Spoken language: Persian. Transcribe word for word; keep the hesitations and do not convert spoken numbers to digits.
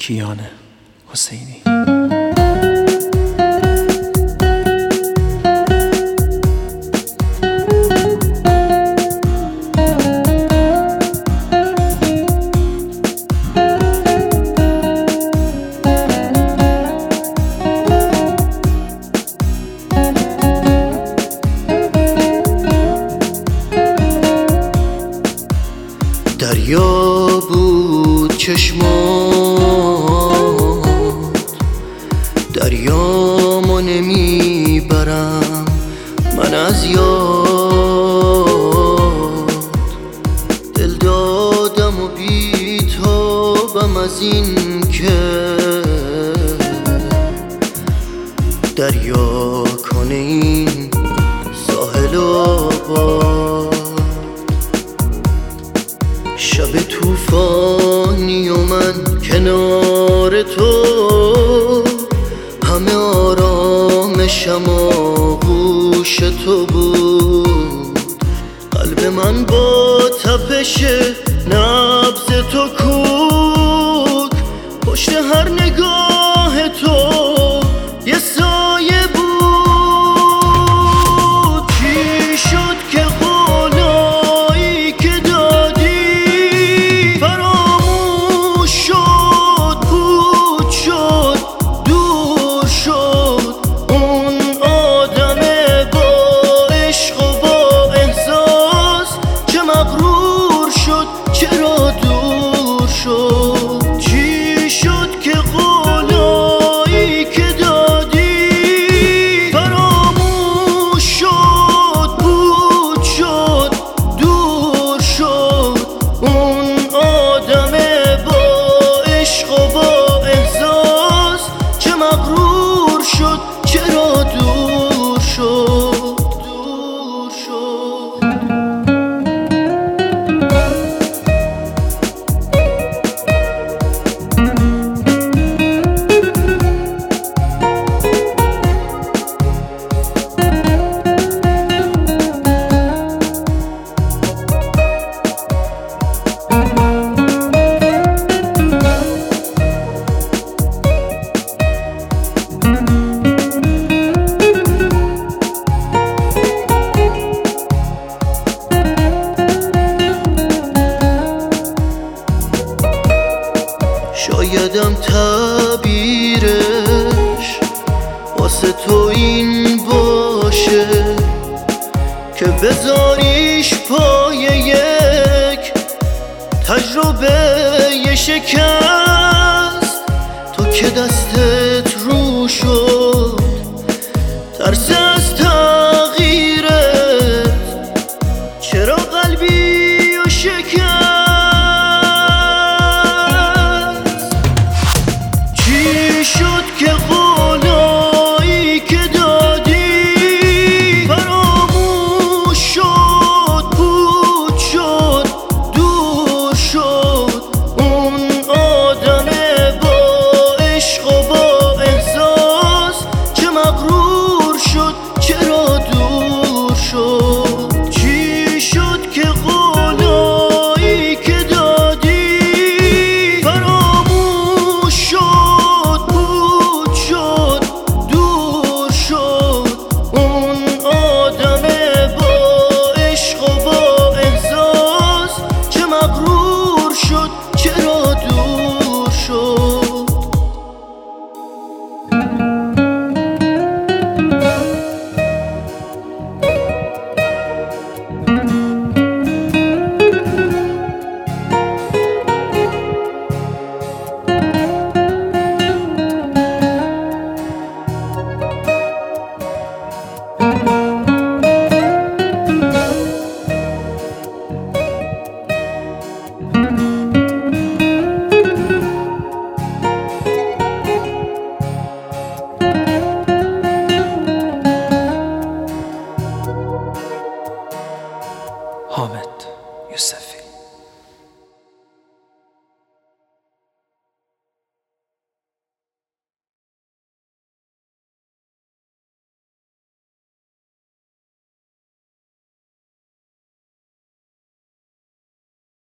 کیان حسینی. دریا بود چشمات، دریامو نمیبرم من از یاد. دل دادم و بیتابم از این که دریا کنه این ساحل آباد. شب توفانی و من کنار تو، همه آرامشم آغوش تو بود. قلب من با تپش نبض تو کوک، پشت هر نگاه تو یه سایه بود. چی شد که قولایی که دادی فراموش شد، پود شد، دور شد؟ اون آدم با عشق و با احساس چه مغرور شد، چرا دور شد؟ چی شد که قولایی که دادی فراموش شد، پود شد، دور شد؟ اون آدم با عشق و با احساس چه مغرور شد، چرا دور شد، دور شد؟ شایدم تعبیرش واسه تو این باشه که بذاریش پای یک تجربه شکن.